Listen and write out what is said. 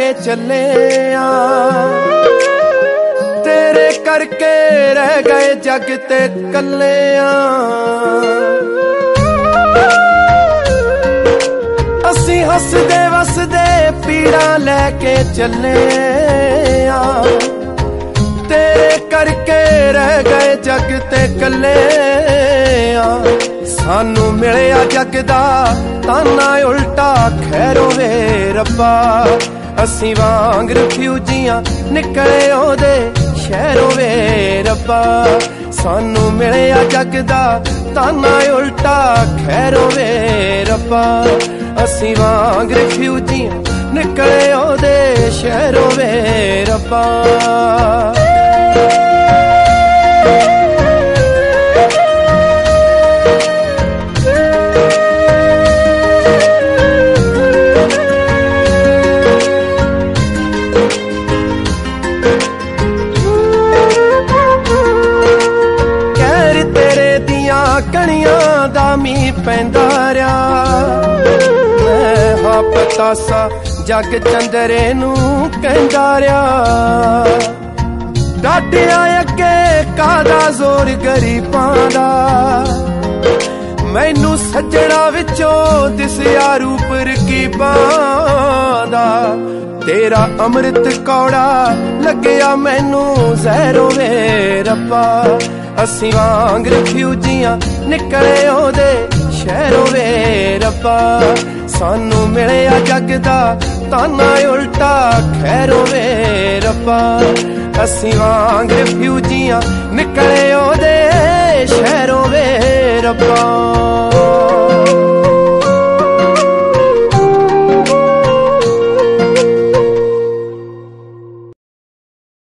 के चले आ, तेरे करके रह गए जग ते कल्ले आ। असी हसदे वसदे पीड़ा लैके चले आ, तेरे करके रह गए जग ते कल्ले आ। सानू मिलिया जग दा ताना उल्टा खैरों वे रब्बा, असी वांग रिफ्यूजियां निकले ओदे शहरों वे रब्बा। सानू मिलिया जग दा ताना उल्टा खैरों वे रब्बा, असी वांग रिफ्यूजियां निकले ओदे शहरों वे रब्बा। कणियां दा मींह पैंदा रहा, मैं हां पतासा जग चंदरे नू कहंदा रहा। डाडिया अगे कादा जोर गरीबां दा, मैनू सज्जणा विचों दिसिया रूप रकीबां दा। तेरा अमृत कौड़ा लग्या मैनू जहरों वे रब्बा, असी वांग रिफ्यूजियां निकले ओदे शहरों वे रब्बा। सानू मिलिया जग दा ताना उल्टा खैरों वे रब्बा, असी वांग रिफ्यूजियां निकले ओदे शहरों वे रब्बा।